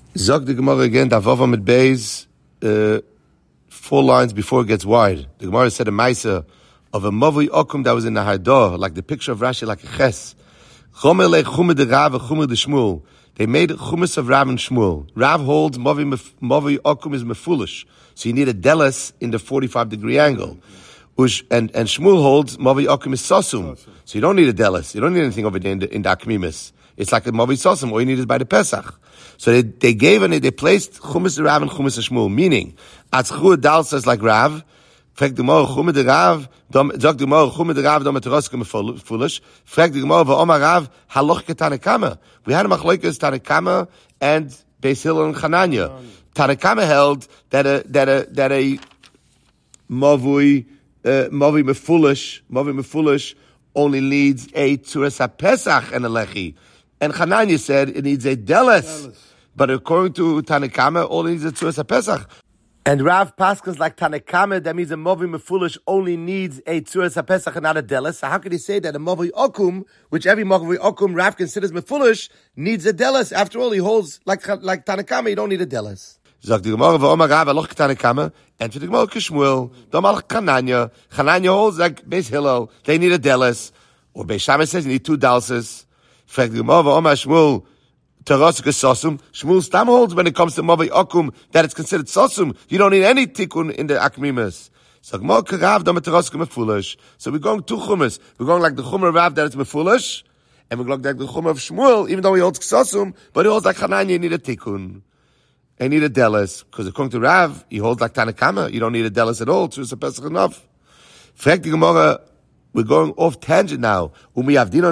Zog the Gemara again, Davav Amid Beis, 4 lines before it gets wide. The Gemara said a Maisa of a Mavui Okum that was in the Haidah, like the picture of Rashi, like a Ches. Chomer le Chumer de Rav and Chumer de Shmuel. They made Chumas of Rav and Shmuel. Rav holds Mavui Okum is mefulish, so you need a delis in the 45-degree angle. And Shmuel holds Mavui Okum is sosum, so you don't need a delis. You don't need anything over there in the Akmimis. It's like a Mavui sosum. All you need is by the Pesach. So they gave and they placed Chumas de Rav and Chumas de Shmuel, meaning Atzchu Dal says like Rav. Frag the Gemara Chumas de Rav, zog the Gemara Chumas de Rav dom eteroska foolish. Frag the Gemara v'Omar Rav haloch ketanekama. We had a machlokes Tanakama and Beis Hillel and Chananya. Tanakama held that a Mavui mefulish only needs a Tzuras HaPesach and a Lechi. And Chananya said it needs a Deles. But according to Tanakama, all it needs is a Tzuras HaPesach. And Rav Paskas like Tanakama, that means a Mavui mefulish only needs a Tzuras HaPesach and not a Deles. So how could he say that a Mavui Okum, which every Mavui Okum Rav considers mefulish, needs a Deles? After all, he holds like Tanakama, you don't need a Deles. Zog the Gemara v'Omar Rav aloch Tanakama, and for the Gemara Kishmuel, Domal Chananya. Chananya holds like Beis Hillel, they need a Deles. Or Beis Shammai says you need 2 Dalses. Frag the Gemara v'Omar Shmuel, Terosik Sosum. Shmuel Stam holds when it comes to Mavui Okum that it's considered Sosum. You don't need any tikkun in the Akmimis. So Gemara Karav Dom Terosik mefulish. So we're going 2 chumas. We're going like the chumah of Rav that it's mefulish, and we're going like the chumah of Shmuel, even though he holds Sosum, but he holds like Chananya, you need a tikkun. I need a delis, because according to Rav, he holds like Tanakama. You don't need a delis at all. So it's a pesach enough. Frag the Gemara, we're going off tangent now. How could you go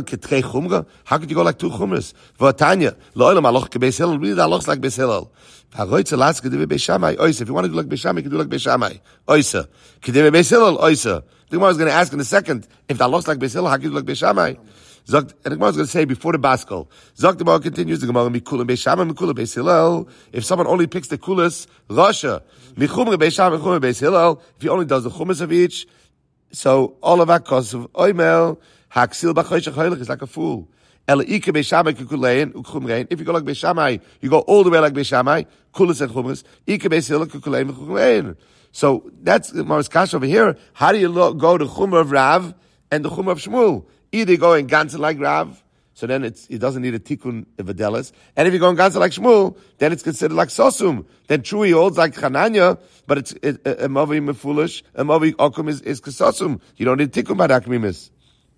like 2 chumras? V'atanya, lo'olam aloch kebeis Hillel. Really, that looks like Beis Hillel. If you want to do like Beis Shammai, you can do like Beis Shammai. Oisa. Kedeve Beis Hillel, oisa. The Gemara is going to ask in a second, if that looks like Beis Hillel, how could you do like Beis Shammai? And the Gemara is going to say before the Baskel. Zok the Gemara continues, the Gemara, Mikula Beis Shammai, Mikula Beis Hillel. If someone only picks the Kulas, Rasha. Michumra Beis Shammai, Michumra Beis Hillel. If he only does the Chumas of each, so all of that cause of Oimel, Haksil B'choshech Hoylech is like a fool. Ike Beis Shammai Kukulein, Ukhumrein. If you go like Beis Shammai, you go all the way like Beis Shammai, Kulas and Chumas. Ike Beis Hillel Kukulein, Ukhumrein. So that's the Morris Kash over here. How do you go to Chumra of Rav and the Chumra of Shmuel? Either you go in Ganze like Rav, so then it doesn't need a tikkun of a delis. And if you go in Ganze like Shmuel, then it's considered like Sosum. Then true, he holds like Chananya, but it's a Mavui mefulish, a Mavui Okum is Sosum. You don't need tikkun by the Akmimis.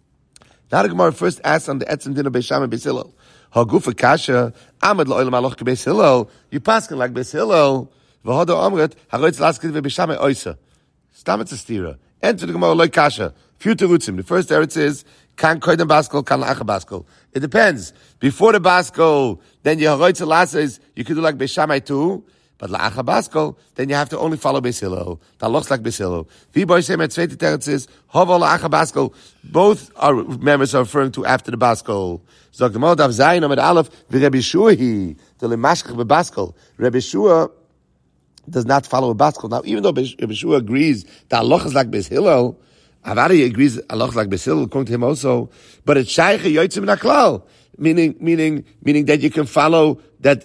Now the Gemara first asks on the Etzem Din of Beis Shammai Beis Hillel. Hagufa Kasha, Amad lo'olam aloch kebeis Hillel. You paskin like Beis Hillel. V'hodo Amrit, haroitz laskid ve'Beis Shammai oisa. Stam it's a stira. Enter the Gemara loy Kasha. Few terutzim. The first eretz is, kan koydem baskel, kan la'acha baskel. It depends. Before the baskel, then your haroitz lasa is, you can do like Beis Shammai too. But la'acha baskel, then you have to only follow Beis Hillel. That looks like Beis Hillel. V'boy shem et zweite teretz is, hovo la'acha baskel. Both our members are referring to after the baskel. Zog the Moldav Zayin Amid Aleph, v'Rebbi Shua he, the lemashkech b'baskel. Rebbe Shua does not follow a baskel. Now, even though Rebbe Shua agrees that Allah is like Beis Hillel, Avari agrees Allah is like Beis Hillel, according to him also, but it's shaykh yotzim naklal, meaning that you can follow that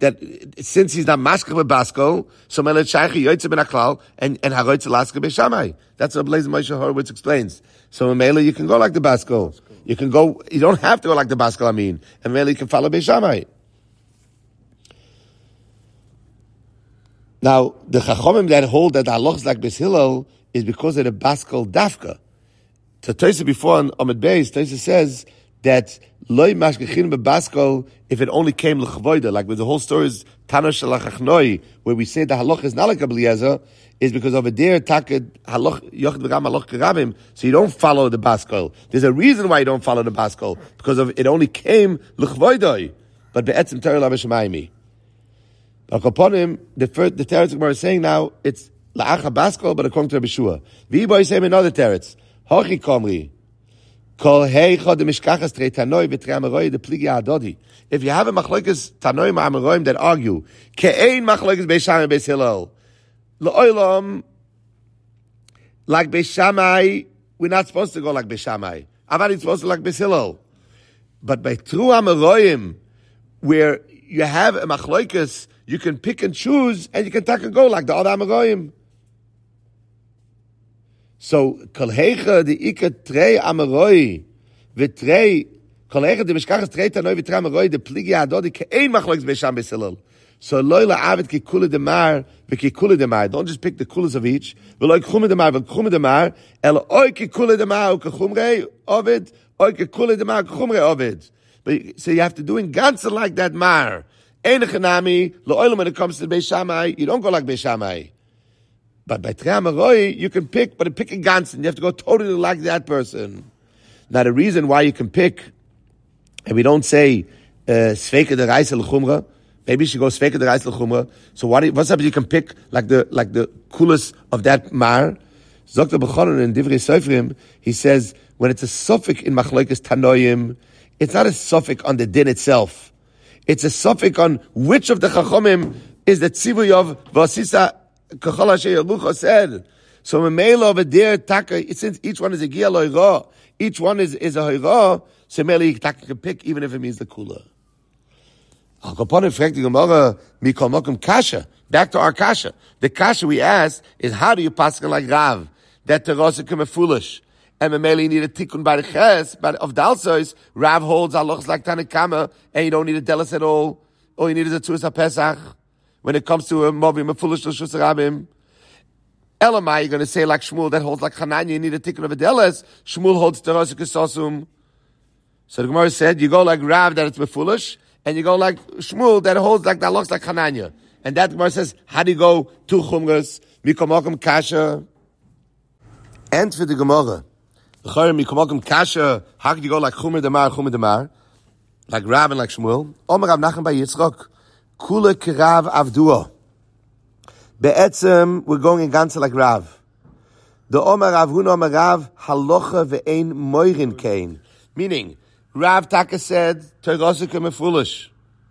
since he's not mashkech b'baskel, so melet shaykh yotzim naklal and haroitz laska Beis Shammai. That's what Blazer Moshe Horowitz explains. So in Mela you can go like the baskel. You don't have to go like the baskel. And Mela you can follow Beis Shammai. Now, the Chachomim that hold that Allah is like Beis Hillel is because of the Baskel Dafka. So Tosa before on Amid Beis, Tosa says that Loi Mashgechin B'Baskel, if it only came L'chavoida, like with the whole story is Tana Shalachachnoi, where we say the Halach is not like Eliezer, is because over there, Taked Halach Yochid V'Ram Halach Kerabim, so you don't follow the Baskel. There's a reason why you don't follow the Baskel, because of it only came L'chavoida, but Be'etzim Torah L'Aveshamayimi. Upon him, the teretz Gemara is saying now it's la'acha baskel, but according to Rebbe Shua. V'yiboy is saying another teretz. Hochi komri kol heicha de mishkachas trei tanoi v'trei amaroi de pligi adodi. If you have a machlokes tanoi ma'amaroim that argue ke'ein machlokes Beis Shammai Beis Hillel la'olam like Beis Shammai, we're not supposed to go like Beis Shammai. Avadi supposed to like Beis Hillel, but by true amaroim where you have a machlokes you can pick and choose, and you can take and go like the other Amoraim. So, kol heicha the ika trei Amoroi, v'trei, kol heicha the mishkachas trei tanoi v'trei Amoroi, the pligi adodi ke'ein machloks be'sham be'silol. So, loy la'avet ki kula demar, v'ki kula demar. Don't just pick the kulas of each. V'loy k'chumah demar, v'k'chumah demar, el oy ki kula demar, u'k'chumrei ovid, oy ki kula demar, u'k'chumrei ovid. So you have to do in ganze like that mar. Ein chanami, lo'olam when it comes to Beis Shammai, you don't go like Beis Shammai. But by Trei Amoroi, you can pick, but pick a ganzen. You have to go totally like that person. Now the reason why you can pick, and we don't say, Sveike de Reis l'chumra, maybe you should go Sveike de Reis l'chumra. So what's up if you can pick like the coolest of that mar? Dr. Bechonon in Divrei Sofrim, he says, when it's a suffix in Machlokes Tanoim, it's not a suffix on the din itself. It's a suffix on which of the Chachomim is the tzivui of Vasisa Kachol Asher Yerucha said. So Memela over there, Taka, since each one is a Gia Loira, each one is a Hoira, so Memela Taka can pick even if it means the Kula. Al Kapon fragt die Gemara, Mikol Mokum Kasha. Back to our Kasha. The Kasha we asked is, how do you pass like Rav? That Terasa come foolish. And Memeli need a tikkun by the ches, but of Dalsois, Rav holds halachas like Tanakama, and you don't need a delas at all. All you need is a Tzuras HaPesach. When it comes to a movim, a foolish Rosh Rabim. Elamai, you're going to say like Shmuel, that holds like Hananya, you need a tikkun of a delas. Shmuel holds Terasa Kesosum. So the Gemara said, you go like Rav, that it's foolish, and you go like Shmuel, that holds like the halachas like Hananya. And that Gemara says, how do you go two chumras, Mikomokum Kasha? And for the Gemara, Kasha, how could you go like Chumer Demar, like Rav and like Shmuel? Omer Rav Nachman by Yitzchak, Kula Kirav Avduo. Be'etzem, we're going in Ganze like Rav. The Omer Rav Huna Omer Rav, Halocha ve'ein moirin kein. Meaning, Rav Taka said, Teirosikum is foolish.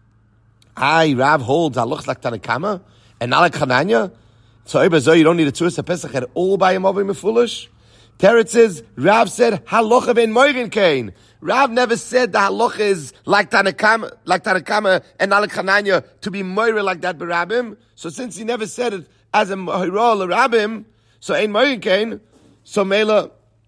Rav holds Halocha like Tanakama, and not like Chananya. So you don't need a Tzuras HaPesach at all by him over him foolish. Teretz says, Rav said, Halocha ben moirin kein. Rav never said the halacha is like Tanakama and not like Chananya to be moirin like that berabim. So since he never said it as a moirah l'rabim, so ein moirin kein. So mela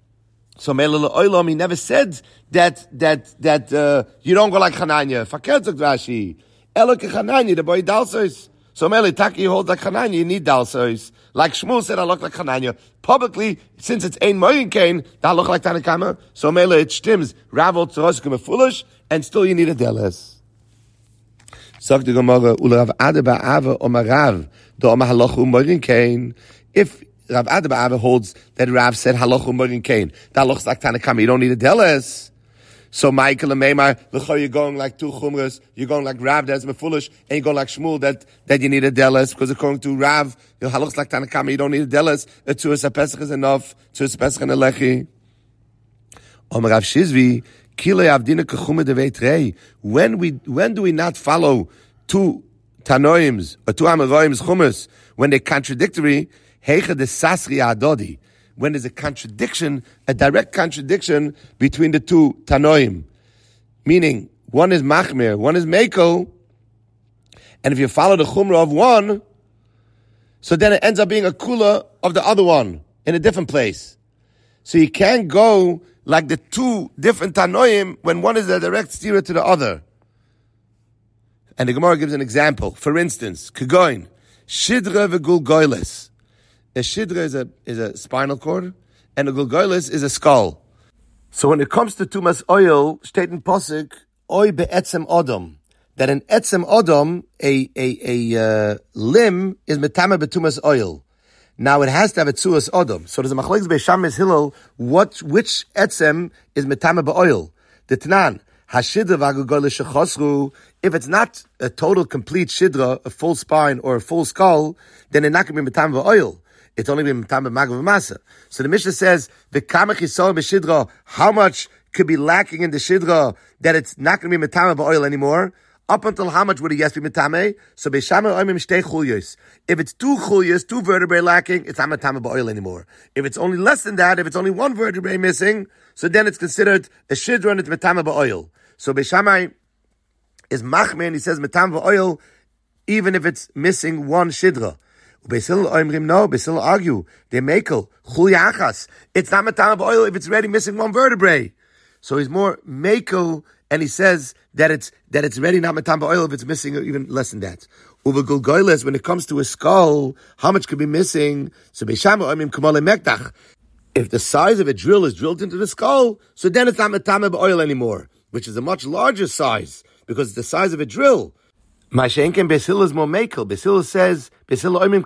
l'olam, he never said that you don't go like Chananya. Fakir zog Rashi. Elo ke Chananya, the boy dalsos. So Mele Taki holds like Chananya, you need dalsos. Like Shmuel said, I look like Chananya. Publicly, since it's ein moyin kain, I look like Tanakama. So Mele it stims. Rav holds Teroskim foolish, and still you need a deles. Sagt the Gemara, Ula Rav Ada ba'ava Omar Rav, do Omar halachu moyin kain. If Rav Ada ba'ava holds that Rav said halachu moyin kain, that looks like Tanakama, you don't need a deles. So Michael and Meimar, you're going like two chumras, you're going like Rav that's foolish, and you go like Shmuel that you need a deles, because according to Rav, your halachs like Tanakama, you don't need a deles. A Tzuras HaPesach is enough. Tzuras HaPesach and a lechi. Omer Rav Shizvi, Kilei Avdina Kechumah Devei Trei. When do we not follow two Tanoims or two Amoraim's chumas when they're contradictory? Heicha de Sasri Adodi. When there's a contradiction, a direct contradiction between the two Tanoim. Meaning, one is Machmir, one is Meiko, and if you follow the Chumrah of one, so then it ends up being a Kula of the other one, in a different place. So you can't go like the two different Tanoim when one is a direct steerer to the other. And the Gemara gives an example. For instance, Kegoin, Shidra v'Gulgoyles. A shidra is a spinal cord, and a gulgoyles is a skull. So when it comes to tumas oil, state in posuk, oy be'etzem odom, that an etzem odom, a limb, is metame betumas oil. Now it has to have a tzuas odom. So there's a machlokes Beis Shammai Hillel, which etzem is metame be'oil. The Tanan, hashidra v'agulgoyles shechosru. If it's not a total complete shidra, a full spine or a full skull, then it's not going to be metame be'oil. It's only been tam b'magav masa. So the Mishnah says, "V'kamach yisor b'shidra." How much could be lacking in the shidra that it's not going to be metame b'oil anymore? Up until how much would it yes be metame? So Beis Shammai oimim shtei chulyos. If it's two chulyos, two vertebrae lacking, it's not metame b'oil anymore. If it's only less than that, if it's only one vertebrae missing, so then it's considered a shidra and it's metame b'oil. So Beis Shammai is machmir and he says metame b'oil even if it's missing one shidra. Beis Hillel oimrim no, Beis Hillel argue, they makel, chul yachas. It's not matama ba'oil if it's already missing one vertebrae. So he's more makel, and he says that it's already not matama ba'oil if it's missing even less than that. Uva gulgoyles, when it comes to a skull, how much could be missing? So Beis Shammai oimrim kamale mektach. If the size of a drill is drilled into the skull, so then it's not matama ba'oil anymore, which is a much larger size, because it's the size of a drill. Mashenken Beis Hillel is more makel. Beis Hillel says, the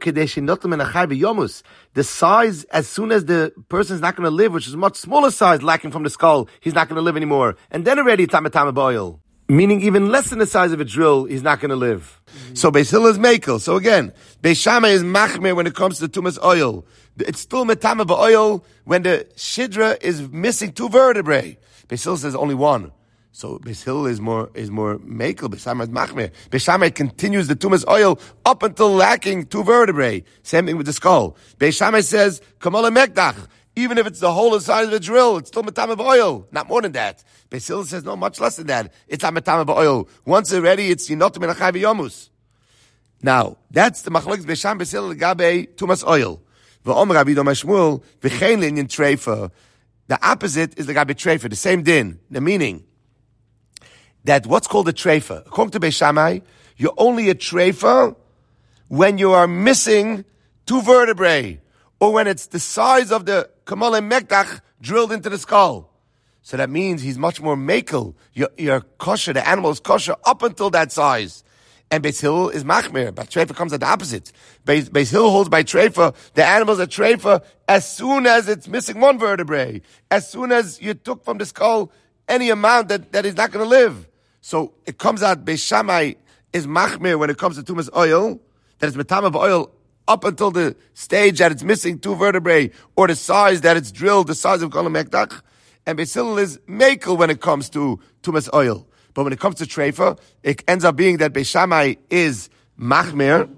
size, as soon as the person's not going to live, which is a much smaller size lacking from the skull, he's not going to live anymore. And then already it's matama ba'oil. Meaning even less than the size of a drill, he's not going to live. So Beis Hillel is makel. So again, Beis Shammai is machmir when it comes to tumas oil. It's still matama ba'oil when the shidra is missing two vertebrae. Beis Hillel says only one. So Beis Hillel is more makel. Beis Shammai is machmir. Beis Shammai continues the tumas oil up until lacking two vertebrae. Same thing with the skull. Beis Shammai says kamala mekdach. Even if it's the whole size of the drill, it's still matama ba'oil. Not more than that. Beis Hillel says no, much less than that. It's not matama ba'oil. Once already, it's yinotim and achai v'yomus. Now that's the machlokes Beis Shammai Beis Hillel gabe tumas oil. V'omer Rabbi Yidom Shmuel v'chein linyan treifa. The opposite is the gabe treifa. The same din. The meaning that what's called a treifa. According to Beis Shammai, you're only a treifa when you are missing two vertebrae, or when it's the size of the kamala mektach drilled into the skull. So that means he's much more makel. You're kosher, the animal is kosher up until that size. And Beis Hillel is machmir, but treifa comes at the opposite. Beis Hillel holds by treifa, the animal's a treifa as soon as it's missing one vertebrae. As soon as you took from the skull any amount that he's not going to live. So it comes out, Beis Shammai is machmir when it comes to tumas oil, that it's matama ba'oil up until the stage that it's missing two vertebrae, or the size that it's drilled, the size of kolam mektach. And Beis Hillel is makel when it comes to tumas oil. But when it comes to treifa, it ends up being that Beis Shammai is machmir.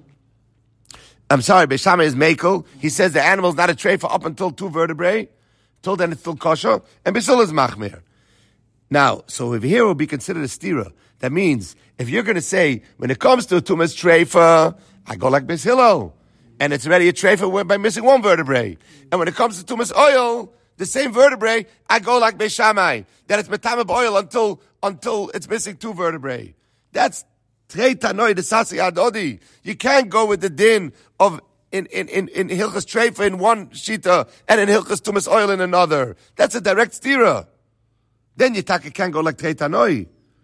Beis Shammai is makel. He says the animal's not a treifa up until two vertebrae. Till then it's still kosher. And Beis Hillel is machmir. Now, so if here will be considered a stira, that means if you're going to say, when it comes to tumas treifa, I go like Beis Hillel, and it's already a treifa by missing one vertebrae. And when it comes to tumas oil, the same vertebrae, I go like Beis Shammai, that it's matama ba'oil until it's missing two vertebrae. That's trei tanoi de sasi adodi. You can't go with the din of in hilchas treifa in one shita and in hilchas tumas oil in another. That's a direct stira. Then you can't go like trei tanoi.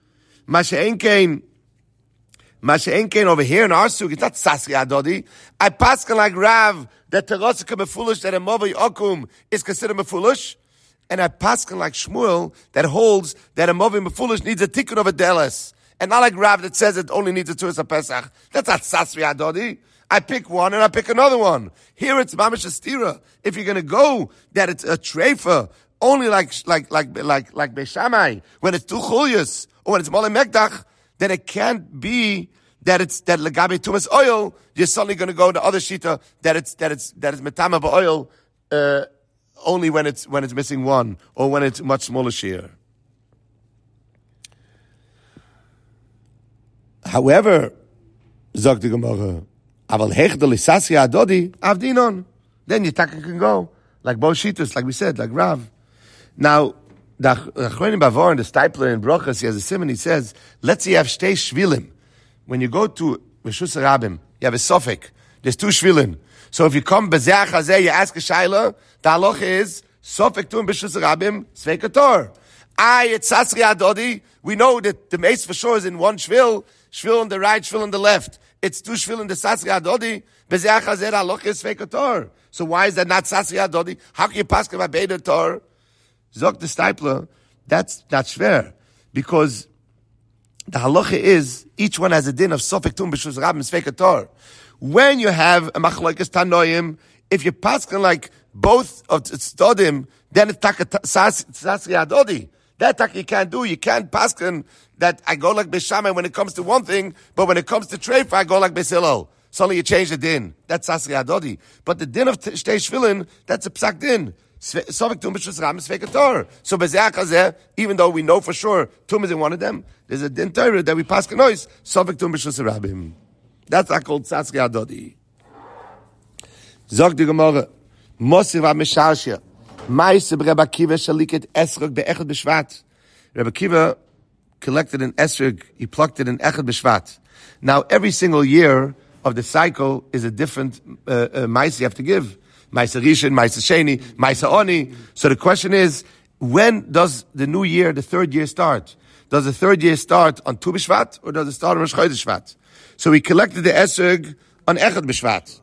Masha'enkein over here in our sugi, it's not sasi adodi. I paskin like Rav that terosika mefulish, that a movay okum is considered mefulish, and I paskin like Shmuel that holds that a movay mefulish needs a tikkun of a deles, and not like Rav that says it only needs a tuas pesach. That's not sasi adodi. I pick one and I pick another one. Here it's mamish astira. If you're going to go that it's a treifa only like Beis Shammai when it's two chulyas or when it's mole mekdach, then it can't be that legabe tumas oil. You're suddenly going to go to other shita that it's metama ba'oil only when it's missing one or when it's much smaller shear. However, zog the Gemara, aval hechdel isasi adodi avdinon. Then your taka can go like both shitas, like we said, like Rav. Now, the Achronim Bavor and the Stipler in Brochus, he has a simon. He says, let's say you have shtei shvilim. When you go to Reshus Rabim, you have a suffix. There's two shvilim. So if you come bezeach hazeh, you ask a shayla, the halacha is suffix tu in Reshus Rabim sveikator. It's sasri adodi. We know that the mace for sure is in one shvil on the right, shvil on the left. It's two shvil in the sasri adodi. Bezeach hazeh, the halacha is sveikator. So why is that not sasri adodi? How can you pass about beider tor? Zok the Stipler, that's not fair, because the halacha is each one has a din of sofek tum b'shus rabim sveikator. When you have a machlokes tanoim, if you paskin like both of tzodim, then it's sasri adodi. That tak you can't do. You can't paskin that I go like Beis Shammai when it comes to one thing, but when it comes to treifa, I go like Beis Hillel. Suddenly you change the din. That's sasri adodi. But the din of shtei shvilin, that's a psak din. So even though we know for sure Tum is in one of them, there's a din Torah that we pass kanois Sovek Tum B'Shus Rabim. That's called Tzatzki Adodi. Zog the Gemara, Mosir va Meshashia, Ma'aseh Rebbe Akiva shaliket esrog be'echad b'shvat. Rebbe Akiva collected an esrog, he plucked it in echad b'shvat. Now, every single year of the cycle is a different ma'aseh you have to give. Ma'aseh Rishon, Ma'aseh Sheni, Ma'aseh Oni. So the question is, when does the new year, the third year, start? Does the third year start on Tu B'Shvat, or does it start on Rosh Chodesh Shvat? So he collected the esrog on echad b'shvat.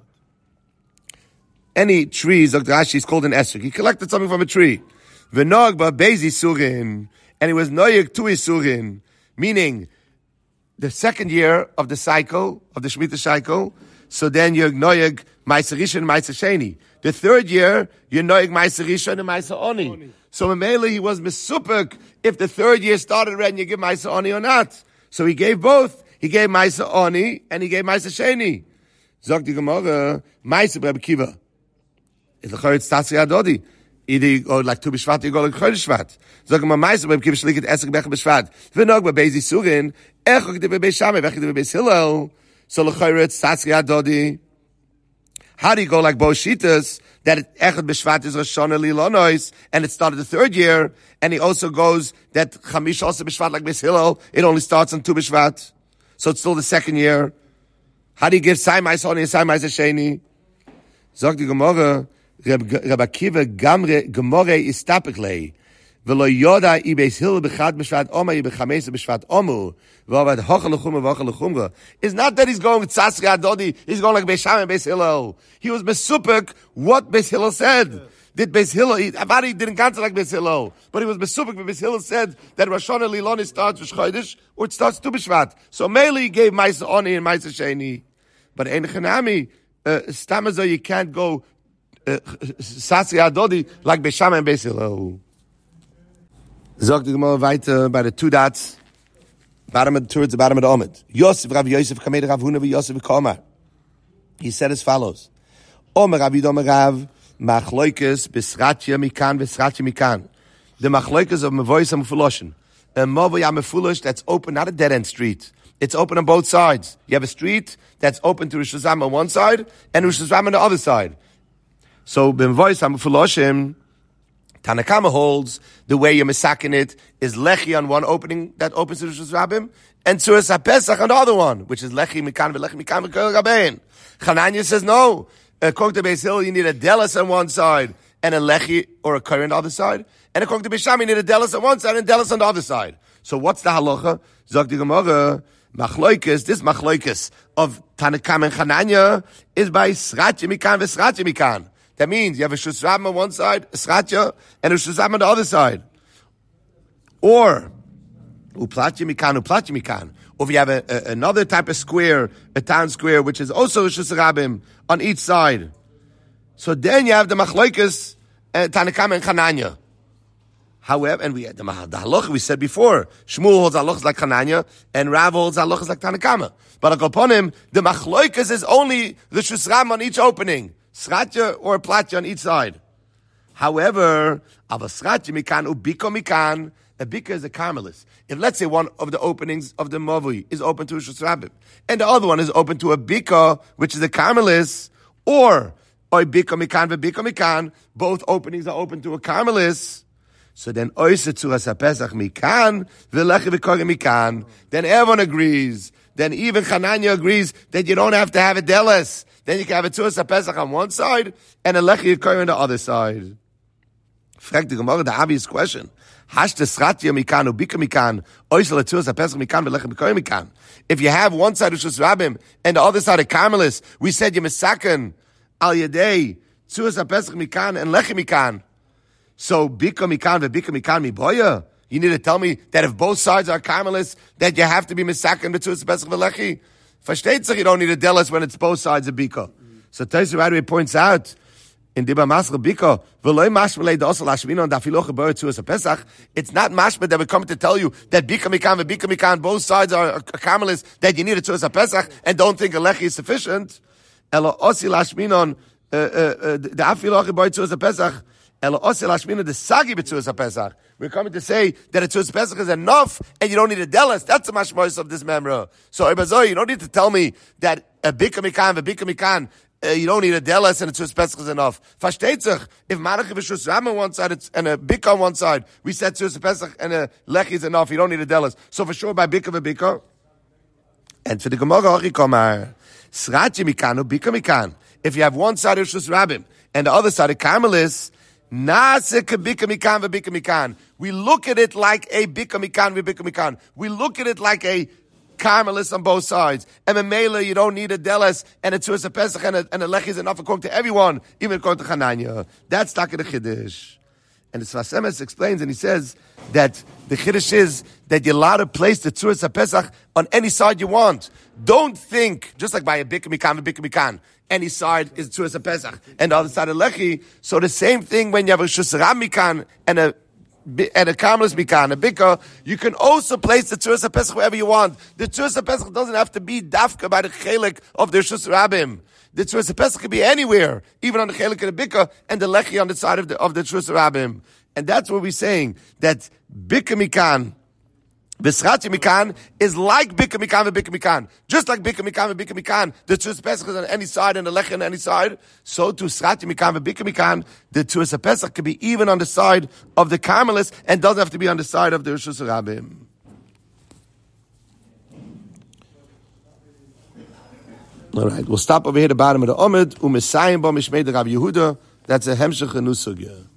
Any tree, Zog Rashi, is called an esrog. He collected something from a tree. V'nog ba bezi surin, and he was noyeg tu isurin, meaning the second year of the cycle, of the Shemitah cycle, so then you're noyeg Ma'aseh Rishon and Ma'aseh Sheni. The third year, you're noyeg Ma'aseh Rishon and Ma'aseh Oni. So in Mele, he was mesupek if the third year started already and you give Ma'aseh Oni or not. So he gave both. He gave Ma'aseh Oni and he gave Ma'aseh Sheni. Zog the Gemara, Ma'aseh Rebbe Akiva. It's Tzatzki Adodi. Either you go like Tu B'Shvat, or you go like Chodesh Shvat. Zog the Gemara, Ma'aseh Rebbe Akiva shaliket esrog be'echad b'shvat. V'nog b'bezi surin, echok de b'beis Shammai, v'echok de b'beis Hillel. So l'chayre it's Tzatzki Adodi. How do you go like both Shitas, that Echad B'Shvat is Rosh Hashanah Lilonois, and it started the third year, and he also goes that Chamish also B'Shvat like Beis Hillel, it only starts on Tu B'Shvat, so it's still the second year. How do you give Sai Ma'aseh Oni and Sai Ma'aseh Sheni? Zog the Gemara, Reb Akiva Gemara istapik lei, v'lo yoda I Beis Hillel b'chad B'Shvat Omer I b'chameis B'Shvat Omer, v'avad hochel l'chumra v'hochel l'chumra. It's not that he's going with Tzatzki Adodi, he's going like Beis Shammai and Beis Hillel. He was mesupek what Beis Hillel said. Did Beis Hillel, Avadi didn't answer like Beis Hillel, but he was mesupek when Beis Hillel said that Rosh Hashanah Liloni starts with Chodesh, or it starts Tu B'Shvat. So Mele gave Ma'aseh Oni and Ma'aseh Sheni. But Ein Chanami, Stamazo, you can't go Tzatzki Adodi like Beis Shammai and Beis Hillel. Zog the Gemara weiter by the two dots, towards the bottom of the Omid. Yosef, Rav Yosef, Kamed Rav Huna, Yosef, Kamar. He said as follows: Omer Rav Yidom Rav, Machloikes, Besratya Mikan, Besratya Mikan. The Machloikes of Mevois and Mefuloshin. A Mavoy Mefulosh that's open, not a dead end street. It's open on both sides. You have a street that's open to Rosh Hashanah on one side and Rosh Hashanah on the other side. So Mevois and Mefuloshim, Tanakama holds the way you're misaking it is lechi on one opening that opens to Rosh Hashanah, and Tzuras HaPesach on the other one, which is lechi mikan v'lechi mikan v'kol gabein. Chananya says no. According to Beis Hillel, you need a delis on one side and a lechi or a curry on the other side. And according to Beis Shammai, you need a delis on one side and a delis on the other side. So what's the halacha? Zog the Gemara, machloikes, this machloikes of Tanakam and Chananya is by sratya mikan v'sratya mikan. That means you have a shusram on one side, a sratya, and a shusram on the other side. Or, uplatya mikan. Or if you have another type of square, a town square, which is also a shusrabim on each side. So then you have the machloikas, Tanakam and Chananya. However, and we had the halacha we said before, Shmuel holds halachas like Chananya, and Rav holds halachas like Tanakama. But upon him, the machloikas is only the shusram on each opening. Sratya or platya on each side. However, avasratya mikan ubiko mikan, a bika is a carmelis. If let's say one of the openings of the mavui is open to a shusrabim, and the other one is open to a bika, which is a carmelis, or bika mikan v'bika mikan, both openings are open to a carmelis. So then oise tzuras hapesach mikan v'lechi v'kori mikan. Then everyone agrees. Then even Chananya agrees that you don't have to have a delis. Then you can have a Tzuras HaPesach on one side and a Lechi Yikor on the other side. Frag the Gemara, the obvious question. Hashte Sratya Mikan, Ubika Mikan, Oisel Tzuras HaPesach Mikan, V'lechi Yikor Mikan. If you have one side of Shus Rabim and the other side of Carmelis, we said you're Mesaken, Al Yadei, Tzuras HaPesach Mikan and Lechi Mikan. So Bika Mikan, V'bika Mikan Miboya? You need to tell me that if both sides are Carmelis, that you have to be Mesaken, Tzuras HaPesach V'lechi? Versteht sich, you don't need a delis when it's both sides of Bika. So Taisa right away points out, in Diba Masra Bika, V'loi mashmalei da'osel hashmina dafiloch ha'boyer tzuras ha'pesach, it's not mashma that we're coming to tell you that Bika Mikan and Bika Mikan, both sides are carmelis, that you need a tzuras ha'pesach, and don't think a lechi is sufficient. Elo osil hashminon, dafiloch ha'boyer tzuras ha'pesach, Ela osel hashmina the sagi b'tzuas HaPesach. We're coming to say that a tzuas HaPesach is enough, and you don't need a delis. That's the mashmos of this memra. So, Ibazoi, you don't need to tell me that a bika mikan, you don't need a delis and a tzuas HaPesach is enough. Versteht sich? If manach v'shus ram on one side and a bika on one side, we said tzuas HaPesach and a lechi is enough. You don't need a delis. So for sure, by bika. And for the Gemara, Hochikomar, Srachi Mikanu, Bika Mikan. If you have one side of Shus Rabbim and the other side of Carmelis, Nasek Bika Mikan v'Bika Mikan. We look at it like a Bika Mikan v'Bika Mikan. We look at it like a Carmelis on both sides. And Memela, you don't need a Deles and a Tzuas HaPesach and a Lech is enough according to everyone, even according to Chananya. That's Taka the Chiddush. And the Sfas Emes explains, and he says that the Chiddush is that you're allowed to place the Tzuras HaPesach on any side you want. Don't think, just like by a Bika Mikan, any side is Tzuras HaPesach, and the other side is Lechi. So the same thing when you have a Shus Ram Mikan and a Karmelis Mikan, a Bika, you can also place the Tzuras HaPesach wherever you want. The Tzuras HaPesach doesn't have to be dafka by the Chelik of the Shus Rabim. The Tzuras HaPesach can be anywhere, even on the Chelik of the Bika and the Lechi on the side of the Tzuras Rabim. And that's what we're saying, that Bika Mikan, V'Srachi Mikan is like Bika Mikan v'Bika Mikan. Just like Bika Mikan v'Bika Mikan, the Tzuras HaPesach is on any side and the Lechi on any side. So to Srachi Mikan v'Bika Mikan, the Tzuras HaPesach can be even on the side of the Carmelis and doesn't have to be on the side of the Rosh Hashanah. All right, we'll stop over here at the bottom of the Omid. U'Mesayim bo Mishmei de Rav Yehuda. That's a Hemshech and Nusugya.